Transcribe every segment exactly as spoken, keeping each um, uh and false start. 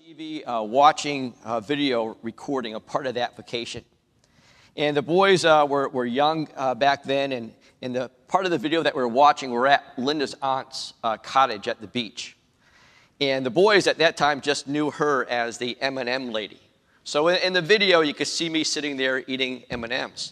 T V uh, watching a video recording, a part of that vacation. And the boys uh, were, were young uh, back then, and in the part of the video that we were watching, we were at Linda's aunt's uh, cottage at the beach. And the boys at that time just knew her as the M and M lady. So in, in the video, you could see me sitting there eating M and M's.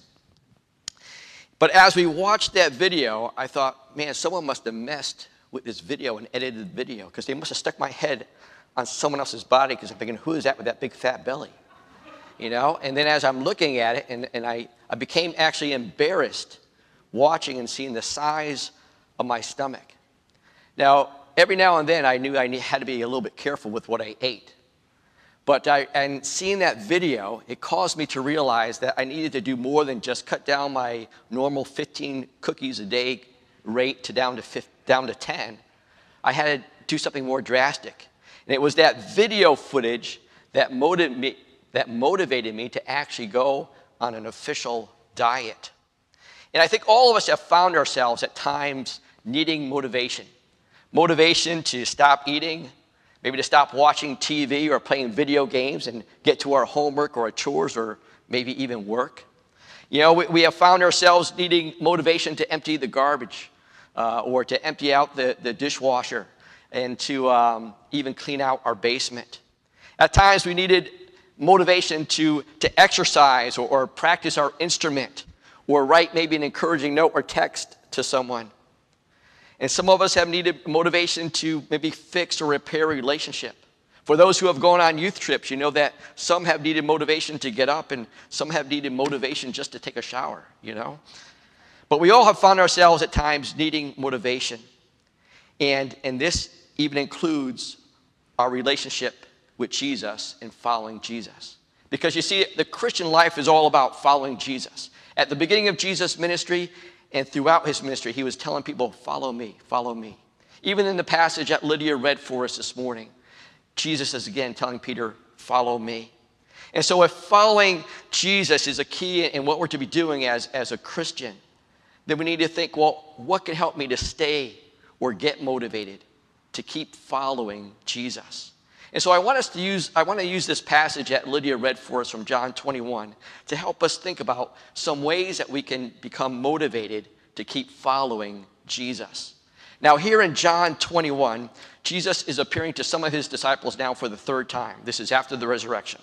But as we watched that video, I thought, man, someone must have messed with this video and edited the video, because they must have stuck my head on someone else's body, because I'm thinking, who is that with that big fat belly? You know? And then as I'm looking at it, and, and I, I became actually embarrassed watching and seeing the size of my stomach. Now, every now and then I knew I had to be a little bit careful with what I ate. But I, and seeing that video, it caused me to realize that I needed to do more than just cut down my normal fifteen cookies a day rate to down to, fifty, down to ten. I had to do something more drastic. And it was that video footage that motivated me, that motivated me to actually go on an official diet. And I think all of us have found ourselves at times needing motivation. Motivation to stop eating, maybe to stop watching T V or playing video games and get to our homework or our chores or maybe even work. You know, we, we have found ourselves needing motivation to empty the garbage uh, or to empty out the, the dishwasher, and to um, even clean out our basement. At times we needed motivation to, to exercise or, or practice our instrument, or write maybe an encouraging note or text to someone. And some of us have needed motivation to maybe fix or repair a relationship. For those who have gone on youth trips, you know that some have needed motivation to get up, and some have needed motivation just to take a shower, you know. But we all have found ourselves at times needing motivation. And, and this even includes our relationship with Jesus and following Jesus. Because you see, the Christian life is all about following Jesus. At the beginning of Jesus' ministry and throughout his ministry, he was telling people, follow me, follow me. Even in the passage that Lydia read for us this morning, Jesus is again telling Peter, follow me. And so if following Jesus is a key in what we're to be doing as, as a Christian, then we need to think, well, what can help me to stay or get motivated to keep following Jesus? And so I want us to use, I want to use this passage that Lydia read for us from John twenty-one to help us think about some ways that we can become motivated to keep following Jesus. Now here in John twenty-one, Jesus is appearing to some of his disciples now for the third time. This is after the resurrection.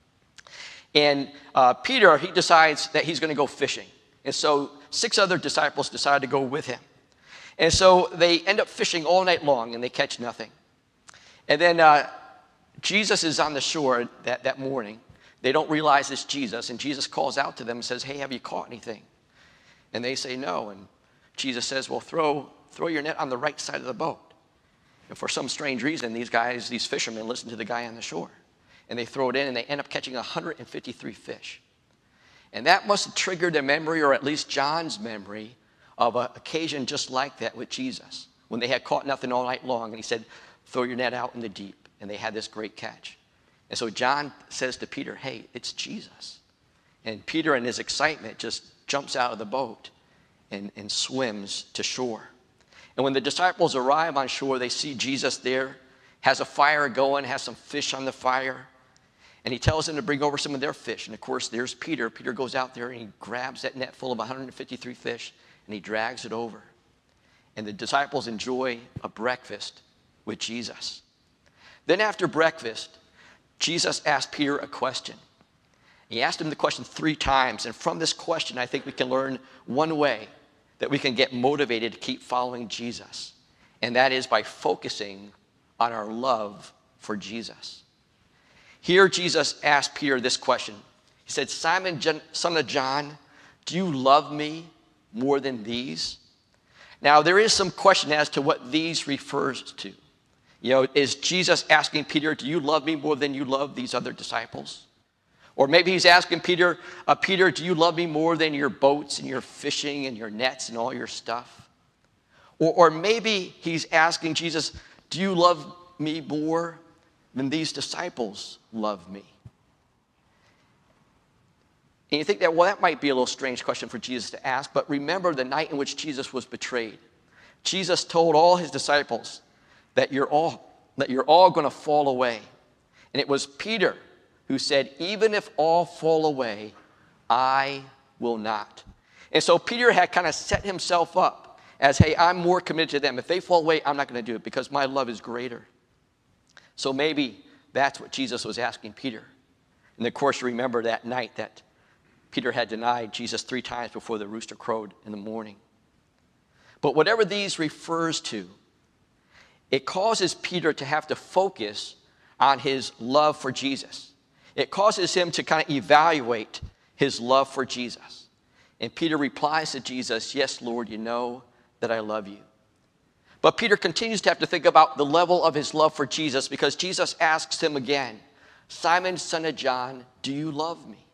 And uh, Peter, he decides that he's going to go fishing. And so six other disciples decide to go with him. And so they end up fishing all night long, and they catch nothing. And then uh, Jesus is on the shore that, that morning. They don't realize it's Jesus, and Jesus calls out to them and says, hey, have you caught anything? And they say no, and Jesus says, well, throw, throw your net on the right side of the boat. And for some strange reason, these guys, these fishermen, listen to the guy on the shore. And they throw it in, and they end up catching one hundred fifty-three fish. And that must have triggered a memory, or at least John's memory, of an occasion just like that with Jesus, when they had caught nothing all night long, and he said, throw your net out in the deep, and they had this great catch. And so John says to Peter, hey, it's Jesus. And Peter, in his excitement, just jumps out of the boat and, and swims to shore. And when the disciples arrive on shore, they see Jesus there, has a fire going, has some fish on the fire, and he tells them to bring over some of their fish. And of course, there's Peter. Peter goes out there and he grabs that net full of one hundred fifty-three fish, and he drags it over. And the disciples enjoy a breakfast with Jesus. Then after breakfast, Jesus asked Peter a question. He asked him the question three times. And from this question, I think we can learn one way that we can get motivated to keep following Jesus. And that is by focusing on our love for Jesus. Here, Jesus asked Peter this question. He said, Simon, son of John, do you love me more than these? Now, there is some question as to what these refers to. You know, is Jesus asking Peter, do you love me more than you love these other disciples? Or maybe he's asking Peter, uh, Peter, do you love me more than your boats and your fishing and your nets and all your stuff? Or, or maybe he's asking Jesus, do you love me more than these disciples love me? And you think that, well, that might be a little strange question for Jesus to ask, but remember the night in which Jesus was betrayed. Jesus told all his disciples that you're all, that you're all going to fall away. And it was Peter who said, even if all fall away, I will not. And so Peter had kind of set himself up as, hey, I'm more committed to them. If they fall away, I'm not going to do it because my love is greater. So maybe that's what Jesus was asking Peter. And of course, you remember that night that Peter had denied Jesus three times before the rooster crowed in the morning. But whatever these refers to, it causes Peter to have to focus on his love for Jesus. It causes him to kind of evaluate his love for Jesus. And Peter replies to Jesus, yes, Lord, you know that I love you. But Peter continues to have to think about the level of his love for Jesus because Jesus asks him again, Simon, son of John, do you love me?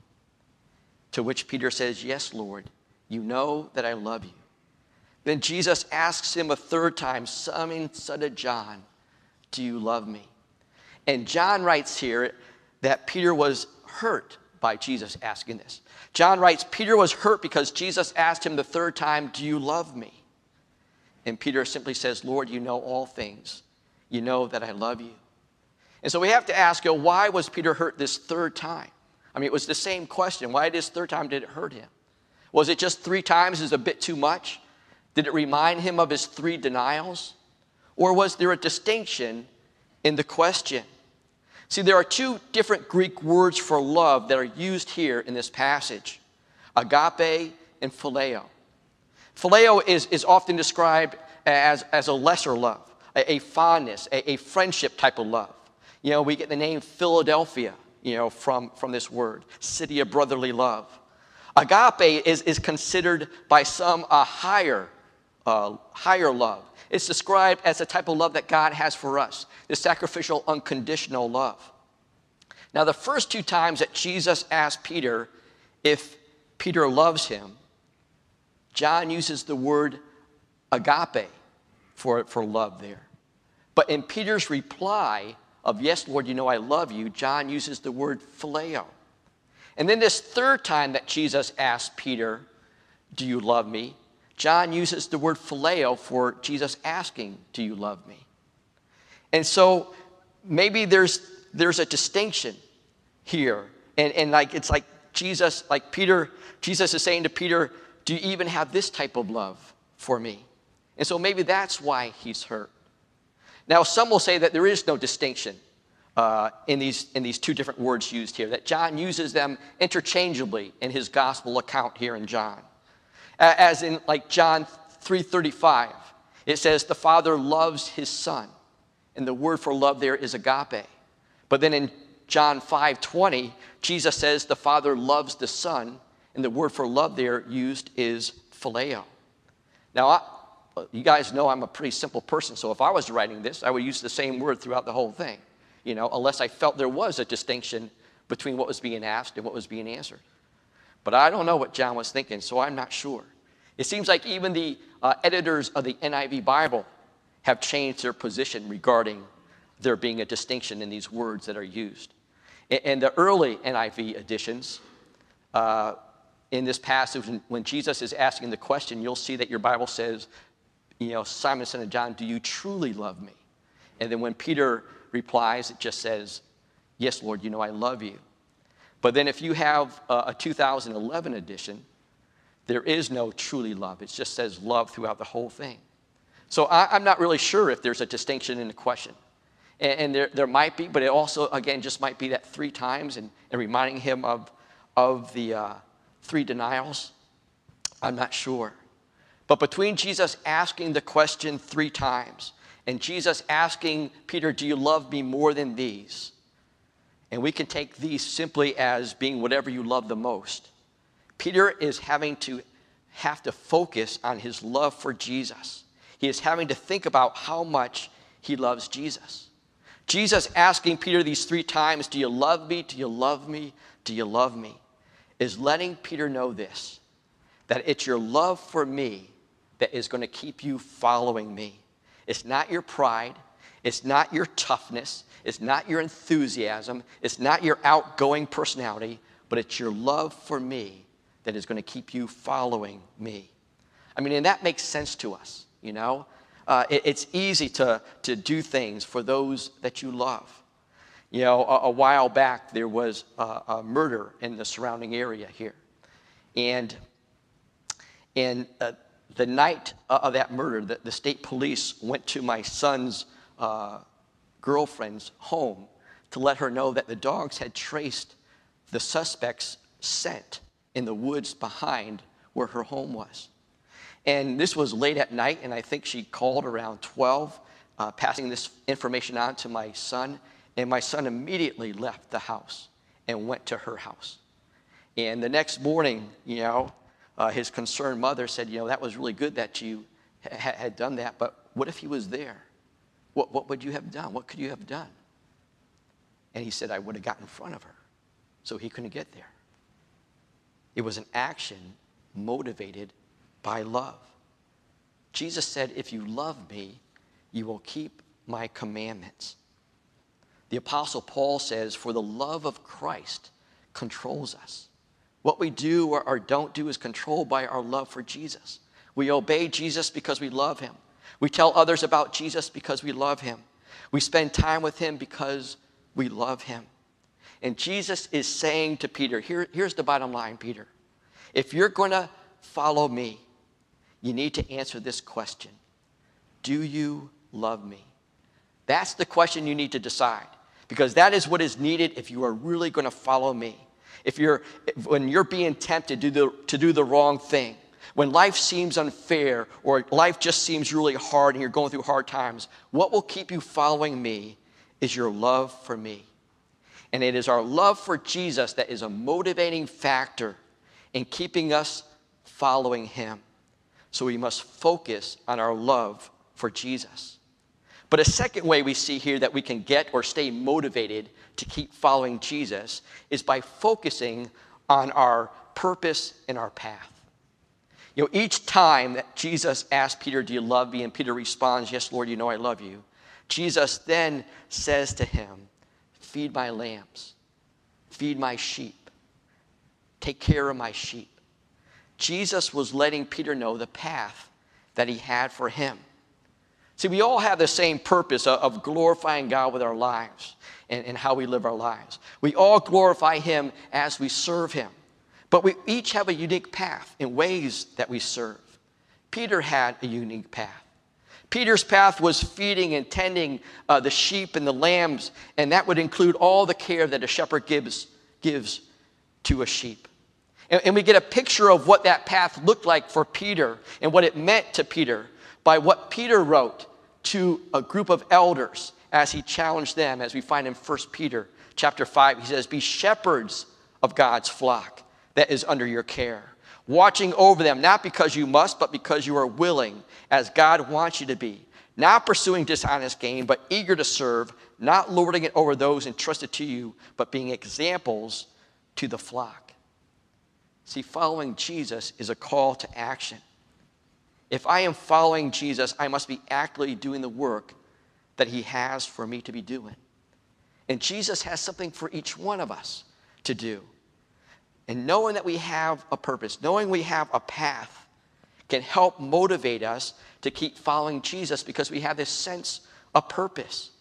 To which Peter says, yes, Lord, you know that I love you. Then Jesus asks him a third time, Simon, son of John, do you love me? And John writes here that Peter was hurt by Jesus asking this. John writes, Peter was hurt because Jesus asked him the third time, do you love me? And Peter simply says, Lord, you know all things. You know that I love you. And so we have to ask, you know, why was Peter hurt this third time? I mean, it was the same question. Why this third time did it hurt him? Was it just three times is a bit too much? Did it remind him of his three denials? Or was there a distinction in the question? See, there are two different Greek words for love that are used here in this passage, agape and phileo. Phileo is, is often described as, as a lesser love, a, a fondness, a, a friendship type of love. You know, we get the name Philadelphia, you know, from, from this word, city of brotherly love. Agape is, is considered by some a higher, uh, higher love. It's described as a type of love that God has for us, the sacrificial, unconditional love. Now, the first two times that Jesus asked Peter if Peter loves him, John uses the word agape for, for love there. But in Peter's reply of, yes, Lord, you know I love you, John uses the word phileo. And then this third time that Jesus asked Peter, do you love me? John uses the word phileo for Jesus asking, do you love me? And so maybe there's, there's a distinction here. And, and like it's like Jesus, like Peter, Jesus is saying to Peter, do you even have this type of love for me? And so maybe that's why he's hurt. Now, some will say that there is no distinction uh, in, these, in these two different words used here, that John uses them interchangeably in his gospel account here in John. As in like John three thirty-five, it says the Father loves his Son. And the word for love there is agape. But then in John five twenty, Jesus says the Father loves the Son. And the word for love there used is phileo. Now, I, you guys know I'm a pretty simple person, so if I was writing this, I would use the same word throughout the whole thing, you know, unless I felt there was a distinction between what was being asked and what was being answered. But I don't know what John was thinking, so I'm not sure. It seems like even the uh, editors of the N I V Bible have changed their position regarding there being a distinction in these words that are used. In, in the early N I V editions, uh, in this passage, when Jesus is asking the question, you'll see that your Bible says, you know, Simon, son of John, do you truly love me? And then when Peter replies, it just says, yes, Lord, you know I love you. But then if you have a, a two thousand eleven edition, there is no truly love. It just says love throughout the whole thing. So I, I'm not really sure if there's a distinction in the question. And, and there, there might be, but it also, again, just might be that three times and, and reminding him of, of the uh, three denials. I'm not sure. But between Jesus asking the question three times and Jesus asking Peter, do you love me more than these? And we can take these simply as being whatever you love the most. Peter is having to have to focus on his love for Jesus. He is having to think about how much he loves Jesus. Jesus asking Peter these three times, do you love me? Do you love me? Do you love me? Is letting Peter know this, that it's your love for me that is going to keep you following me. It's not your pride. It's not your toughness. It's not your enthusiasm. It's not your outgoing personality, but it's your love for me that is going to keep you following me. I mean, and that makes sense to us, you know. Uh, it, it's easy to, to do things for those that you love. You know, a, a while back, there was a, a murder in the surrounding area here. And, and uh, the night of that murder, the, the state police went to my son's uh, girlfriend's home to let her know that the dogs had traced the suspect's scent in the woods behind where her home was. And this was late at night, and I think she called around twelve, uh, passing this information on to my son. And my son immediately left the house and went to her house. And the next morning, you know, uh, his concerned mother said, you know, that was really good that you ha- had done that, but what if he was there? What, what would you have done? What could you have done? And he said, I would have got in front of her so he couldn't get there. It was an action motivated by love. Jesus said, if you love me, you will keep my commandments. The Apostle Paul says, for the love of Christ controls us. What we do or, or don't do is controlled by our love for Jesus. We obey Jesus because we love him. We tell others about Jesus because we love him. We spend time with him because we love him. And Jesus is saying to Peter, here, here's the bottom line, Peter. If you're going to follow me, you need to answer this question. Do you love me? That's the question you need to decide. Because that is what is needed if you are really going to follow me. If you're, when you're being tempted to do, the, to do the wrong thing, when life seems unfair or life just seems really hard and you're going through hard times, what will keep you following me is your love for me. And it is our love for Jesus that is a motivating factor in keeping us following him. So we must focus on our love for Jesus. But a second way we see here that we can get or stay motivated to keep following Jesus is by focusing on our purpose and our path. You know, each time that Jesus asked Peter, do you love me? And Peter responds, yes, Lord, you know I love you. Jesus then says to him, feed my lambs, feed my sheep, take care of my sheep. Jesus was letting Peter know the path that he had for him. See, we all have the same purpose of, of glorifying God with our lives and, and how we live our lives. We all glorify him as we serve him. But we each have a unique path in ways that we serve. Peter had a unique path. Peter's path was feeding and tending uh, the sheep and the lambs, and that would include all the care that a shepherd gives, gives to a sheep. And, and we get a picture of what that path looked like for Peter and what it meant to Peter by what Peter wrote to a group of elders as he challenged them, as we find in First Peter chapter five. He says, be shepherds of God's flock that is under your care, watching over them, not because you must, but because you are willing, as God wants you to be, not pursuing dishonest gain, but eager to serve, not lording it over those entrusted to you, but being examples to the flock. See, following Jesus is a call to action. If I am following Jesus, I must be actively doing the work that he has for me to be doing. And Jesus has something for each one of us to do. And knowing that we have a purpose, knowing we have a path, can help motivate us to keep following Jesus because we have this sense of purpose.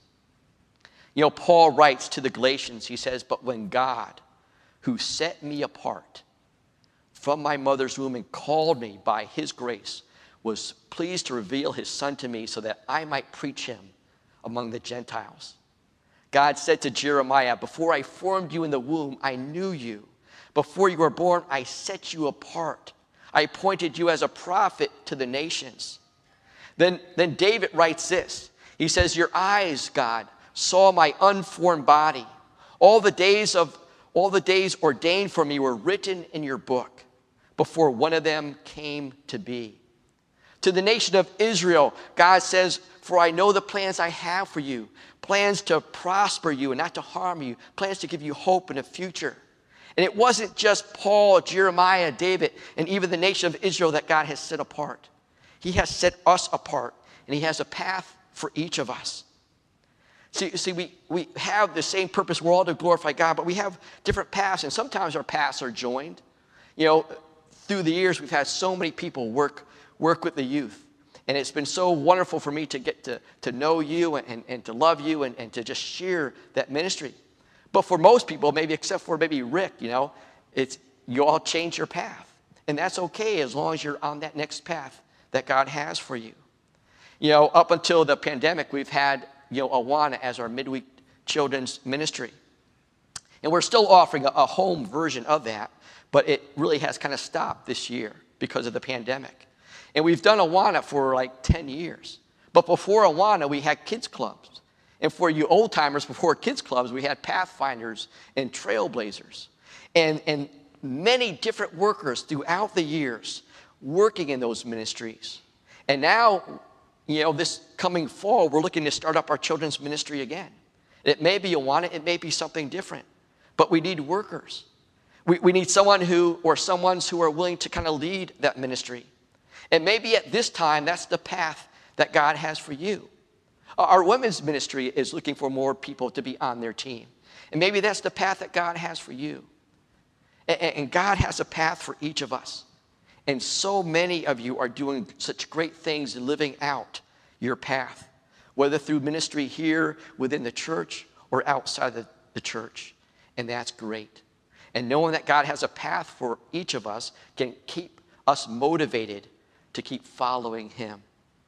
You know, Paul writes to the Galatians, he says, but when God, who set me apart from my mother's womb and called me by his grace, was pleased to reveal his son to me so that I might preach him among the Gentiles. God said to Jeremiah, before I formed you in the womb, I knew you. Before you were born, I set you apart. I appointed you as a prophet to the nations. Then, then David writes this. He says, your eyes, God, saw my unformed body. All the days of all the days ordained for me were written in your book before one of them came to be. To the nation of Israel, God says, for I know the plans I have for you, plans to prosper you and not to harm you, plans to give you hope in the future. And it wasn't just Paul, Jeremiah, David, and even the nation of Israel that God has set apart. He has set us apart, and he has a path for each of us. See, see we, we have the same purpose. We're all to glorify God, but we have different paths, and sometimes our paths are joined. You know, through the years, we've had so many people work work with the youth. And it's been so wonderful for me to get to, to know you and, and to love you and, and to just share that ministry. But for most people, maybe except for maybe Rick, you know, it's you all change your path. And that's okay as long as you're on that next path that God has for you. You know, up until the pandemic, we've had, you know, Awana as our midweek children's ministry. And we're still offering a, a home version of that, but it really has kind of stopped this year because of the pandemic. And we've done Awana for like ten years. But before Awana, we had kids clubs. And for you old timers, before kids clubs, we had Pathfinders and Trailblazers. And, and many different workers throughout the years working in those ministries. And now, you know, this coming fall, we're looking to start up our children's ministry again. It may be Awana, it may be something different. But we need workers. We, we need someone who, or someones who are willing to kind of lead that ministry. And maybe at this time, that's the path that God has for you. Our women's ministry is looking for more people to be on their team. And maybe that's the path that God has for you. And, and God has a path for each of us. And so many of you are doing such great things and living out your path, whether through ministry here within the church or outside the, the church. And that's great. And knowing that God has a path for each of us can keep us motivated to keep following him.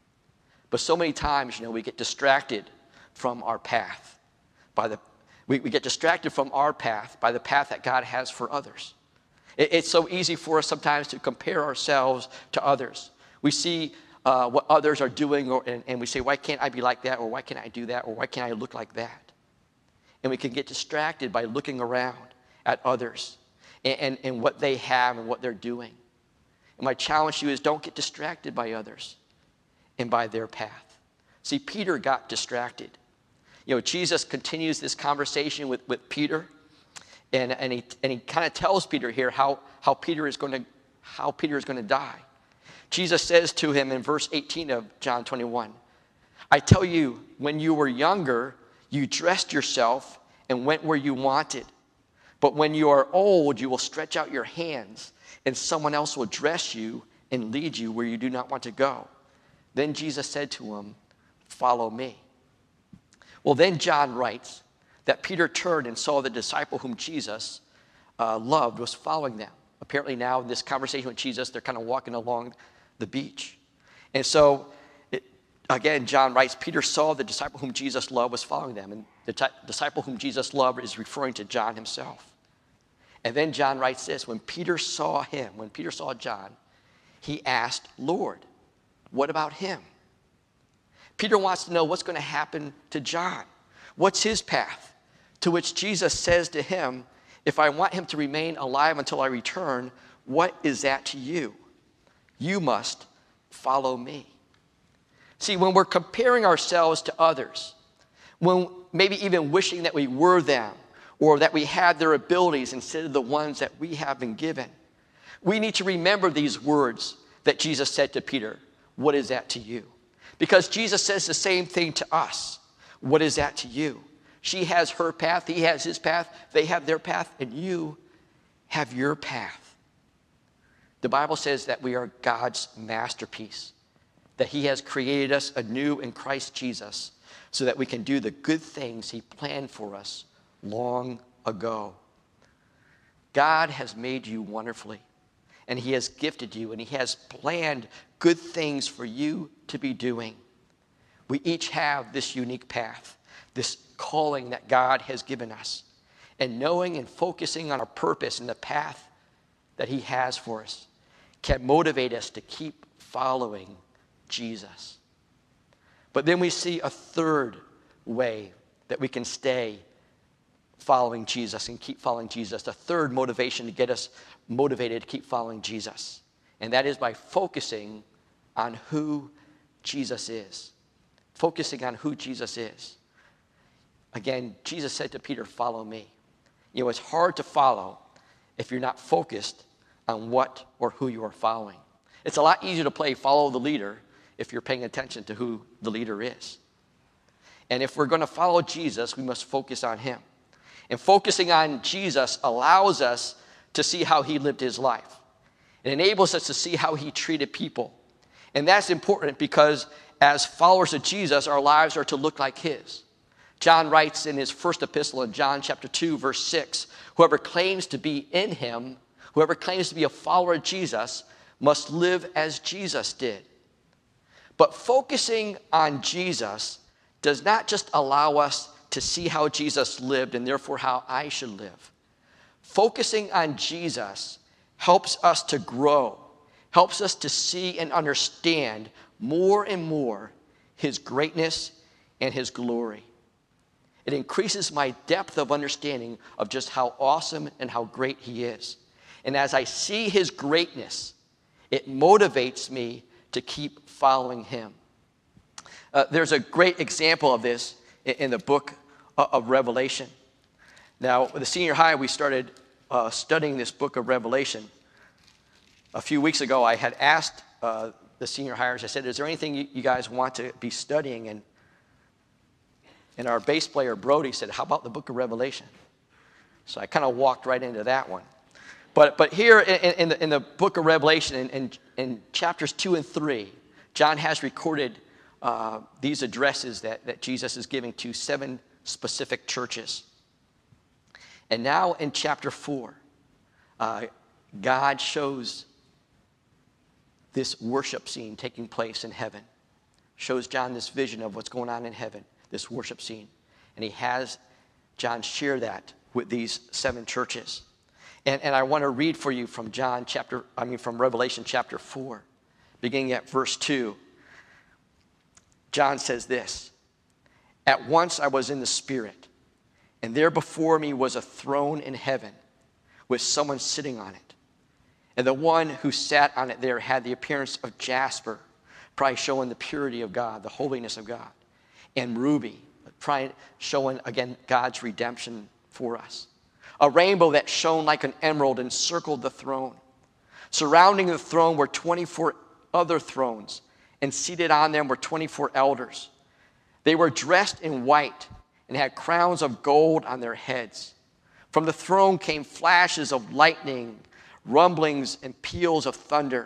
But so many times, you know, we get distracted from our path. By the, we, we get distracted from our path by the path that God has for others. It, it's so easy for us sometimes to compare ourselves to others. We see uh, what others are doing, or, and, and we say, why can't I be like that? Or why can't I do that? Or why can't I look like that? And we can get distracted by looking around at others and, and, and what they have and what they're doing. And my challenge to you is don't get distracted by others and by their path. See, Peter got distracted. You know, Jesus continues this conversation with, with Peter, and, and he, and he kind of tells Peter here how, how Peter is going to how Peter is going to die. Jesus says to him in verse eighteen of John twenty-one, I tell you, when you were younger, you dressed yourself and went where you wanted. But when you are old, you will stretch out your hands, and someone else will dress you and lead you where you do not want to go. Then Jesus said to him, follow me. Well, then John writes that Peter turned and saw the disciple whom Jesus uh, loved was following them. Apparently now in this conversation with Jesus, they're kind of walking along the beach. And so, it, again, John writes, Peter saw the disciple whom Jesus loved was following them. And the t- disciple whom Jesus loved is referring to John himself. And then John writes this, when Peter saw him, when Peter saw John, he asked, Lord, what about him? Peter wants to know what's going to happen to John. What's his path? To which Jesus says to him, if I want him to remain alive until I return, what is that to you? You must follow me. See, when we're comparing ourselves to others, when maybe even wishing that we were them, or that we had their abilities instead of the ones that we have been given, we need to remember these words that Jesus said to Peter. What is that to you? Because Jesus says the same thing to us. What is that to you? She has her path, he has his path, they have their path, and you have your path. The Bible says that we are God's masterpiece, that he has created us anew in Christ Jesus so that we can do the good things he planned for us long ago. God has made you wonderfully, and he has gifted you, and he has planned good things for you to be doing. We each have this unique path, this calling that God has given us, and knowing and focusing on our purpose and the path that he has for us can motivate us to keep following Jesus. But then we see a third way that we can stay following Jesus and keep following Jesus. A third motivation to get us motivated to keep following Jesus. And that is by focusing on who Jesus is. Focusing on who Jesus is. Again, Jesus said to Peter, follow me. You know, it's hard to follow if you're not focused on what or who you are following. It's a lot easier to play follow the leader if you're paying attention to who the leader is. And if we're going to follow Jesus, we must focus on him. And focusing on Jesus allows us to see how he lived his life. It enables us to see how he treated people. And that's important because as followers of Jesus, our lives are to look like his. John writes in his first epistle in John chapter two, verse six, whoever claims to be in him, whoever claims to be a follower of Jesus, must live as Jesus did. But focusing on Jesus does not just allow us to see how Jesus lived and therefore how I should live. Focusing on Jesus helps us to grow, helps us to see and understand more and more his greatness and his glory. It increases my depth of understanding of just how awesome and how great he is. And as I see his greatness, it motivates me to keep following him. Uh, there's a great example of this in, in the book of Revelation. Now, with the senior high, we started uh, studying this book of Revelation. A few weeks ago, I had asked uh, the senior hires, I said, is there anything you, you guys want to be studying? And, and our bass player, Brody, said, how about the book of Revelation? So I kind of walked right into that one. But, but here in, in, the, in the book of Revelation, in, in, in chapters two and three, John has recorded uh, these addresses that, that Jesus is giving to seven specific churches. And now in chapter four, uh, God shows this worship scene taking place in heaven. Shows John this vision of what's going on in heaven, this worship scene. And he has John share that with these seven churches. And, and I want to read for you from John chapter, I mean from Revelation chapter four, beginning at verse two. John says this, "At once I was in the Spirit, and there before me was a throne in heaven with someone sitting on it. And the one who sat on it there had the appearance of jasper," probably showing the purity of God, the holiness of God, "and ruby," probably showing, again, God's redemption for us. "A rainbow that shone like an emerald encircled the throne. Surrounding the throne were twenty-four other thrones, and seated on them were twenty-four elders. They were dressed in white and had crowns of gold on their heads. From the throne came flashes of lightning, rumblings, and peals of thunder.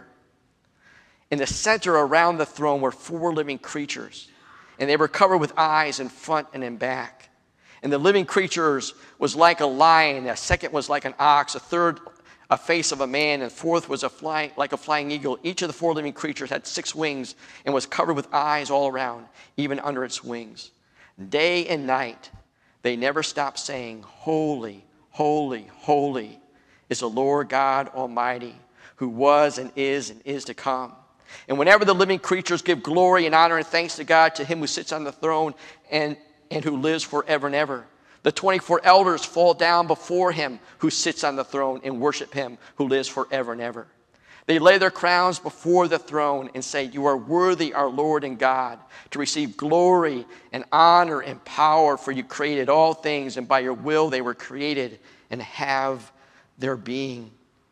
In the center around the throne were four living creatures, and they were covered with eyes in front and in back. And the living creatures was like a lion, a second was like an ox, a third a face of a man, and fourth was a flying, like a flying eagle. Each of the four living creatures had six wings and was covered with eyes all around, even under its wings. Day and night they never stopped saying, 'Holy, holy, holy is the Lord God Almighty, who was and is and is to come.' And whenever the living creatures give glory and honor and thanks to God, to him who sits on the throne and, and who lives forever and ever, the twenty-four elders fall down before him who sits on the throne and worship him who lives forever and ever. They lay their crowns before the throne and say, 'You are worthy, our Lord and God, to receive glory and honor and power, for you created all things, and by your will they were created and have their being.'"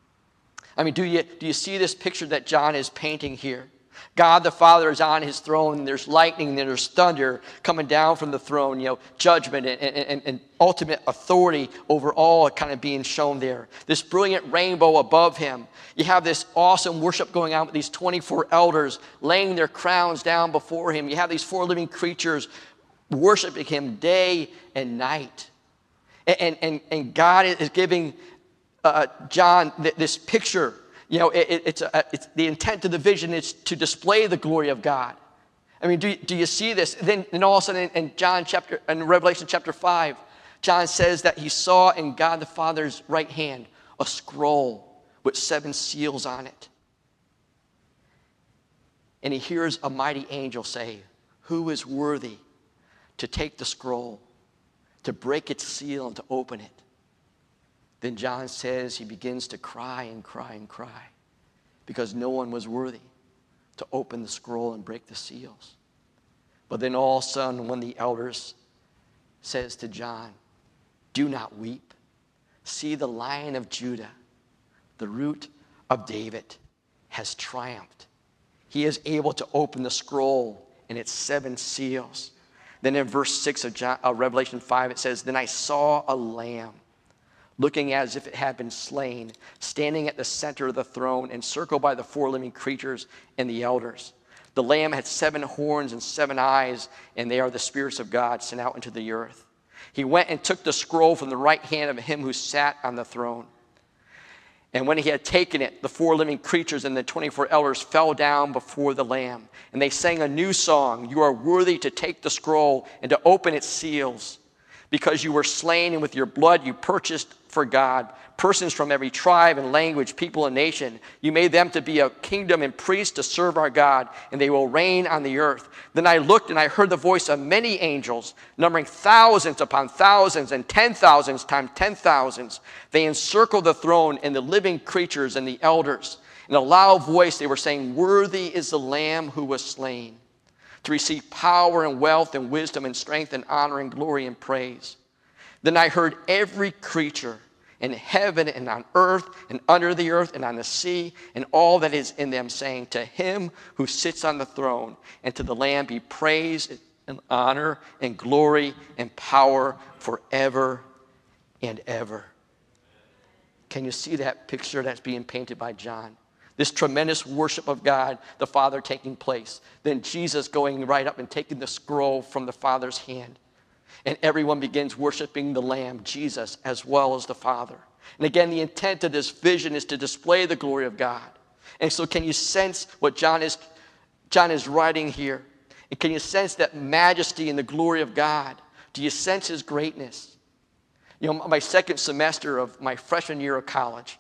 I mean, do you, do you see this picture that John is painting here? God the Father is on his throne, and there's lightning, and there's thunder coming down from the throne, you know, judgment and, and, and ultimate authority over all kind of being shown there. This brilliant rainbow above him. You have this awesome worship going on with these twenty-four elders laying their crowns down before him. You have these four living creatures worshiping him day and night. And, and, and God is giving uh, John th- this picture. You know, it, it's, a, it's the intent of the vision is to display the glory of God. I mean, do, do you see this? Then, then all of a sudden, in, in John chapter, in Revelation chapter five, John says that he saw in God the Father's right hand a scroll with seven seals on it. And he hears a mighty angel say, "Who is worthy to take the scroll, to break its seal, and to open it?" Then John says he begins to cry and cry and cry because no one was worthy to open the scroll and break the seals. But then all of a sudden, one of the elders says to John, "Do not weep. See, the Lion of Judah, the Root of David, has triumphed. He is able to open the scroll and its seven seals." Then in verse six of John, uh, Revelation five, it says, "Then I saw a lamb, looking as if it had been slain, standing at the center of the throne, encircled by the four living creatures and the elders. The Lamb had seven horns and seven eyes, and they are the spirits of God sent out into the earth. He went and took the scroll from the right hand of him who sat on the throne. And when he had taken it, the four living creatures and the twenty-four elders fell down before the Lamb. And they sang a new song. You are worthy to take the scroll and to open its seals, because you were slain, and with your blood you purchased for God persons from every tribe and language, people and nation. You made them to be a kingdom and priests to serve our God, and they will reign on the earth. Then I looked, and I heard the voice of many angels, numbering thousands upon thousands and ten thousands times ten thousands. They encircled the throne and the living creatures and the elders. In a loud voice they were saying, worthy is the Lamb who was slain to receive power and wealth and wisdom and strength and honor and glory and praise. Then I heard every creature in heaven and on earth and under the earth and on the sea and all that is in them, saying, to him who sits on the throne and to the Lamb be praise and honor and glory and power forever and ever. Can you see that picture that's being painted by John? This tremendous worship of God, the Father, taking place. Then Jesus going right up and taking the scroll from the Father's hand. And everyone begins worshiping the Lamb, Jesus, as well as the Father. And again, the intent of this vision is to display the glory of God. And so can you sense what John is, John is writing here? And can you sense that majesty and the glory of God? Do you sense his greatness? You know, my second semester of my freshman year of college,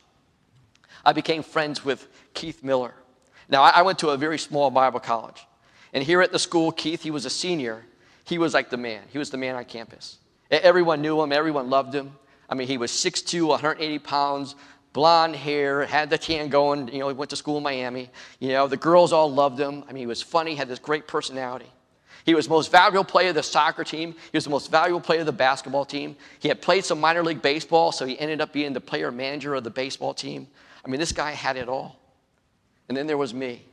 I became friends with Keith Miller. Now, I went to a very small Bible college. And here at the school, Keith, he was a senior. He was like the man. He was the man on campus. Everyone knew him. Everyone loved him. I mean, he was six foot two, one hundred eighty pounds, blonde hair, had the tan going. You know, he went to school in Miami. You know, the girls all loved him. I mean, he was funny, had this great personality. He was the most valuable player of the soccer team. He was the most valuable player of the basketball team. He had played some minor league baseball, so he ended up being the player manager of the baseball team. I mean, this guy had it all. And then there was me.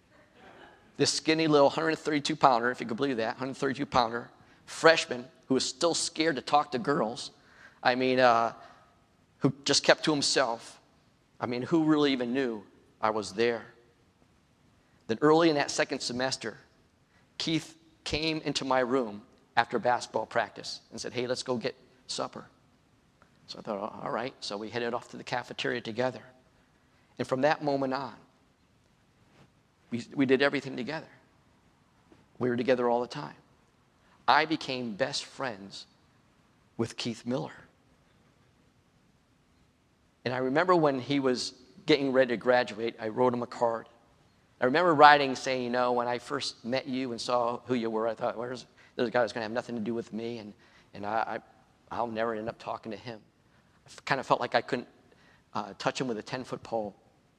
This skinny little one hundred thirty-two pounder, if you could believe that, one hundred thirty-two pounder, freshman who was still scared to talk to girls. I mean, uh, who just kept to himself. I mean, who really even knew I was there? Then early in that second semester, Keith came into my room after basketball practice and said, hey, let's go get supper. So I thought, all right. So we headed off to the cafeteria together. And from that moment on, we, we did everything together. We were together all the time. I became best friends with Keith Miller. And I remember when he was getting ready to graduate, I wrote him a card. I remember writing saying, you know, when I first met you and saw who you were, I thought, where's this guy that's going to have nothing to do with me, and, and I, I, I'll never end up talking to him. I kind of felt like I couldn't uh, touch him with a ten-foot pole.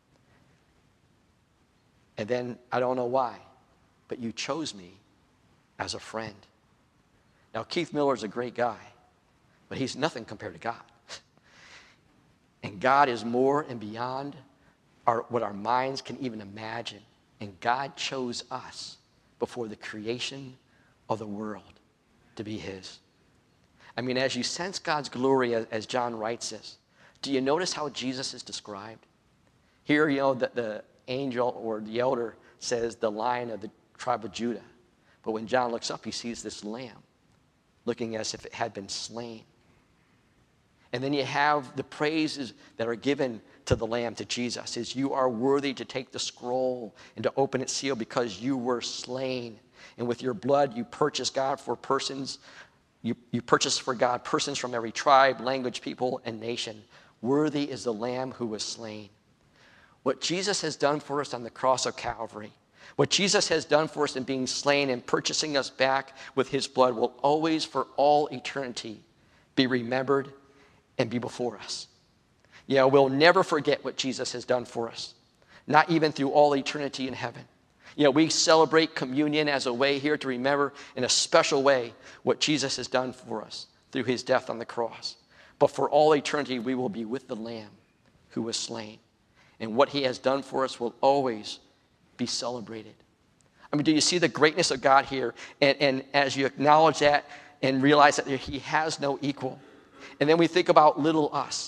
And then, I don't know why, but you chose me as a friend. Now, Keith Miller is a great guy, but he's nothing compared to God. And God is more and beyond our, what our minds can even imagine. And God chose us before the creation of the world to be his. I mean, as you sense God's glory, as, as John writes this, do you notice how Jesus is described? Here, you know, the, the angel or the elder says the Lion of the tribe of Judah. But when John looks up, he sees this lamb looking as if it had been slain. And then you have the praises that are given to the Lamb, to Jesus, is you are worthy to take the scroll and to open its seal because you were slain. And with your blood you purchased God for persons, you, you purchased for God persons from every tribe, language, people, and nation. Worthy is the Lamb who was slain. What Jesus has done for us on the cross of Calvary, what Jesus has done for us in being slain and purchasing us back with his blood will always, for all eternity, be remembered and be before us. You know, we'll never forget what Jesus has done for us, not even through all eternity in heaven. You know, we celebrate communion as a way here to remember in a special way what Jesus has done for us through his death on the cross. But for all eternity, we will be with the Lamb who was slain. And what he has done for us will always be celebrated. I mean, do you see the greatness of God here? And, and as you acknowledge that and realize that he has no equal, and then we think about little us,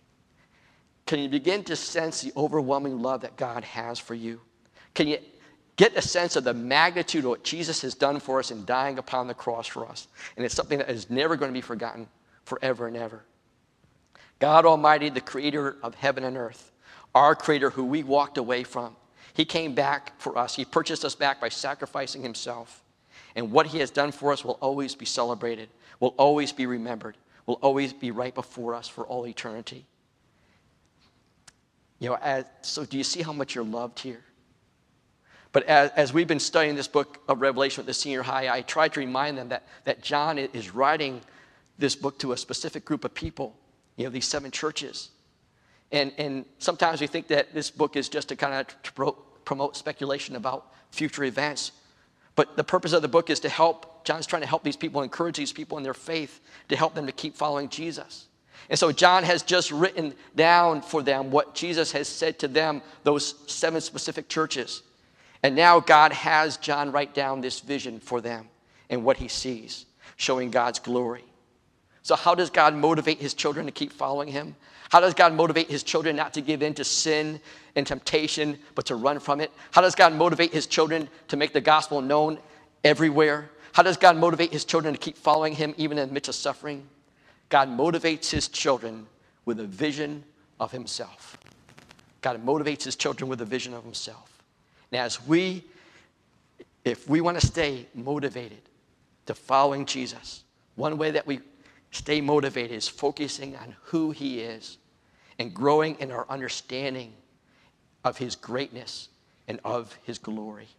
can you begin to sense the overwhelming love that God has for you? Can you, get a sense of the magnitude of what Jesus has done for us in dying upon the cross for us. And it's something that is never going to be forgotten forever and ever. God Almighty, the creator of heaven and earth, our creator who we walked away from, he came back for us. He purchased us back by sacrificing himself. And what he has done for us will always be celebrated, will always be remembered, will always be right before us for all eternity. You know, as, so do you see how much you're loved here? But as, as we've been studying this book of Revelation with the senior high, I tried to remind them that, that John is writing this book to a specific group of people, you know, these seven churches. And, and sometimes we think that this book is just to kind of to pro, promote speculation about future events. But the purpose of the book is to help, John's trying to help these people, encourage these people in their faith, to help them to keep following Jesus. And so John has just written down for them what Jesus has said to them, those seven specific churches. And now God has John write down this vision for them and what he sees, showing God's glory. So how does God motivate his children to keep following him? How does God motivate his children not to give in to sin and temptation, but to run from it? How does God motivate his children to make the gospel known everywhere? How does God motivate his children to keep following him even in the midst of suffering? God motivates his children with a vision of himself. God motivates his children with a vision of himself. And as we, if we want to stay motivated to following Jesus, one way that we stay motivated is focusing on who he is and growing in our understanding of his greatness and of his glory.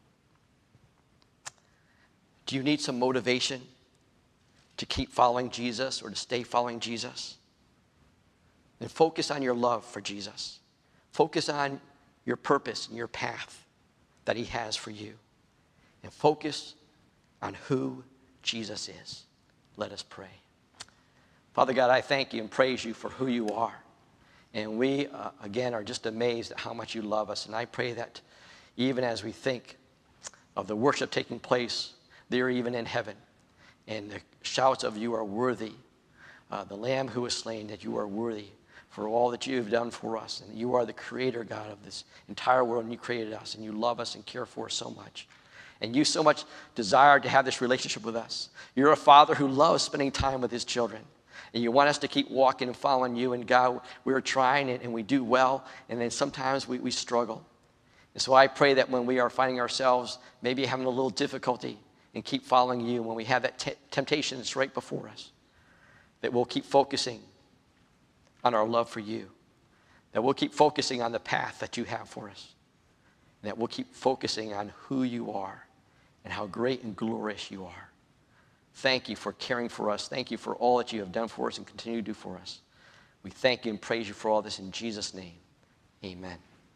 Do you need some motivation to keep following Jesus or to stay following Jesus? Then focus on your love for Jesus. Focus on your purpose and your path that he has for you. And focus on who Jesus is. Let us pray. Father God, I thank you and praise you for who you are. And we, uh, again, are just amazed at how much you love us. And I pray that even as we think of the worship taking place there even in heaven, and the shouts of you are worthy, uh, the Lamb who was slain, that you are worthy for all that you have done for us. And you are the creator, God, of this entire world, and you created us, and you love us and care for us so much. And you so much desire to have this relationship with us. You're a father who loves spending time with his children. And you want us to keep walking and following you. And God, we're trying and we do well. And then sometimes we, we struggle. And so I pray that when we are finding ourselves maybe having a little difficulty and keep following you, when we have that t- temptation that's right before us, that we'll keep focusing on our love for you. That we'll keep focusing on the path that you have for us. And that we'll keep focusing on who you are and how great and glorious you are. Thank you for caring for us. Thank you for all that you have done for us and continue to do for us. We thank you and praise you for all this in Jesus' name. Amen.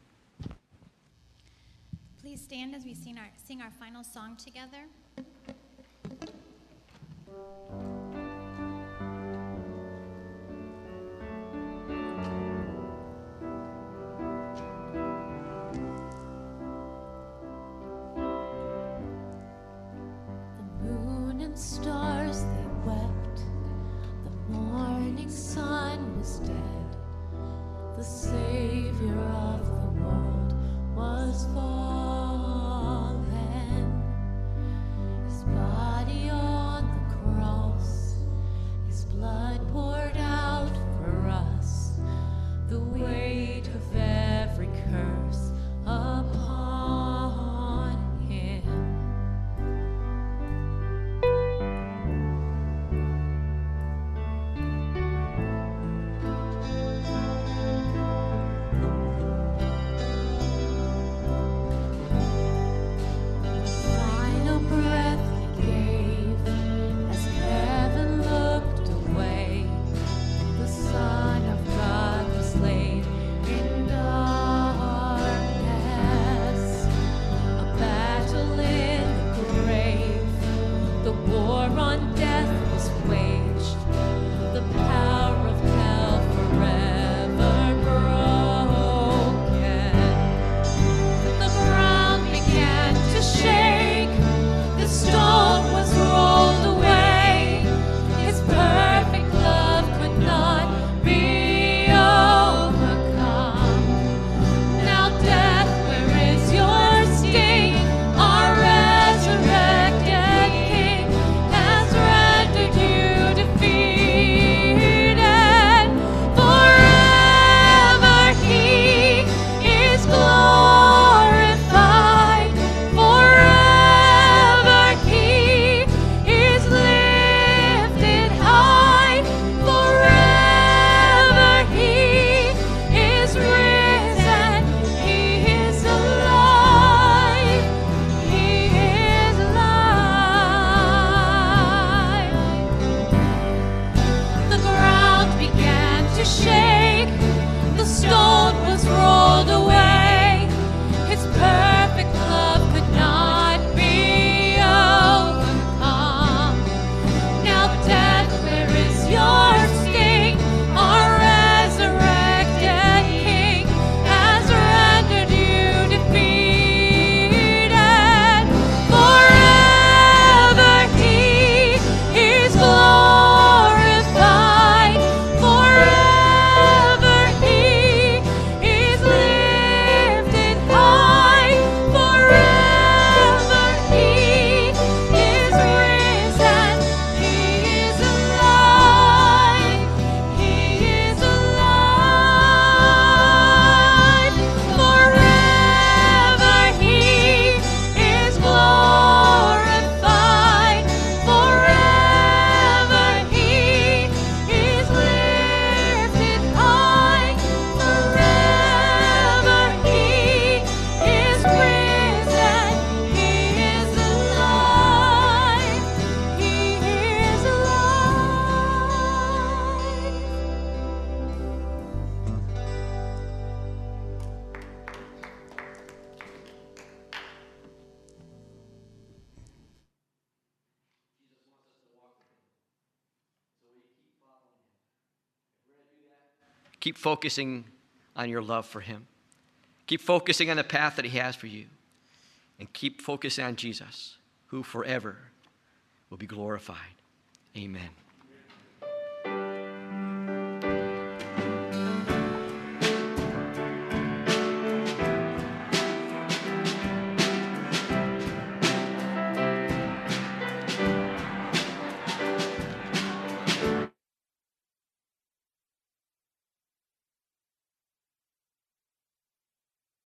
Please stand as we sing our, sing our final song together. Stars they wept, the morning sun was dead, the Savior of the world was fallen, his body on the cross Keep focusing on your love for him. Keep focusing on the path that he has for you. And keep focusing on Jesus, who forever will be glorified. Amen.